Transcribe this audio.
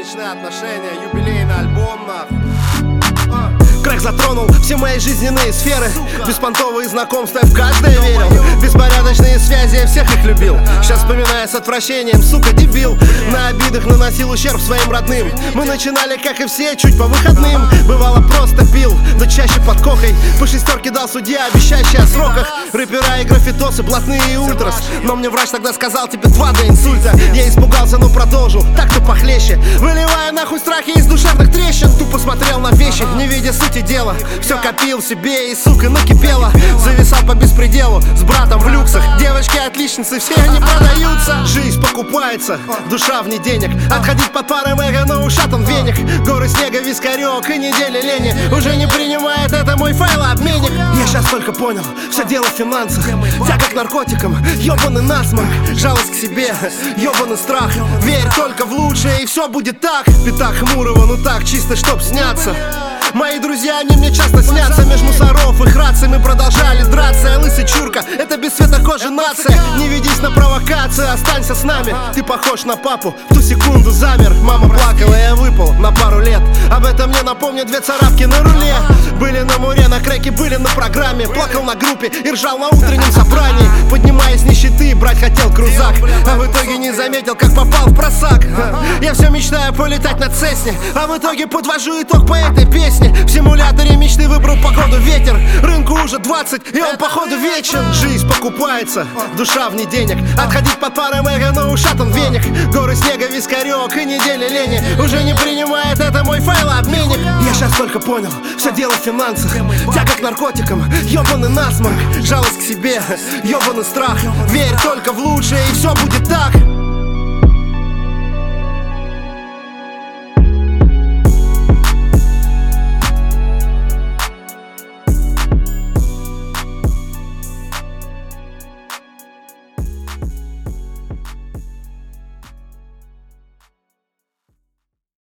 личные отношения, юбилейный альбом, нахуй. Крэк затронул все мои жизненные сферы. Беспонтовые знакомства, я в каждое верил. Беспорядочные связи, я всех их любил. Сейчас вспоминаю с отвращением, сука, дебил. На обидах наносил ущерб своим родным. Мы начинали, как и все, чуть по выходным. Бывало просто пил, но чаще под кокой. По шестерке дал судья, обещающий о сроках. Рэпера и граффитосы, блатные и ультрас. Но мне врач тогда сказал, тебе 2 до инсульта. Я испугался, но продолжил, так-то похлеще. Выливая нахуй страхи из душевных трещин. Тупо смотрел на вещи, не видя сути дела. Все копил себе и, сука, накипело. Зависал по беспределу с братом в люксах. Девочки отличницы, все они продаются. Жизнь покупается, душа вне денег. Отходить под пары мэга на ушатан веник. Горы снега, вискарек и недели лени. Уже не принимает это мой файлообменник. Я сейчас только понял, все дело в финансах. Тяга к наркотикам, ёбаный насморк. Жалость к себе, ёбаный страх. Верь только в лучшее и все будет так. Пятак хмурого, ну так, чисто чтоб сняться. Мои друзья, они мне часто снятся. Меж мусоров их раций мы продолжали драться. Я лысый чурка, это без цвета кожи нация. Не ведись на провокацию, останься с нами. Ты похож на папу, в ту секунду замер. Мама плакала, я выпал на пару лет. Об этом мне напомнят 2 царапки на руле. Были на муре, на крэке, были на программе. Плакал на группе и ржал на утреннем собрании. Поднимаясь с нищеты, брать хотел крузак, а в итоге не заметил, как попал в просак. Я все мечтаю полетать на Цесне, а в итоге подвожу итог по этой песне. В симуляторе мечты выбрал погоду ветер. Рынку уже 20, и он походу вечен. Жизнь покупается, душа вне денег. Отходить под пары мэга на ушатан веник. Горы снега, вискарек и недели лени. Уже не принимает это мой файлообменник. Я сейчас только понял, все дело в финансах. Тяга к наркотикам, ёбаный насморк. Жалость к себе, ёбаный страх. Верь только в лучшее и все будет так.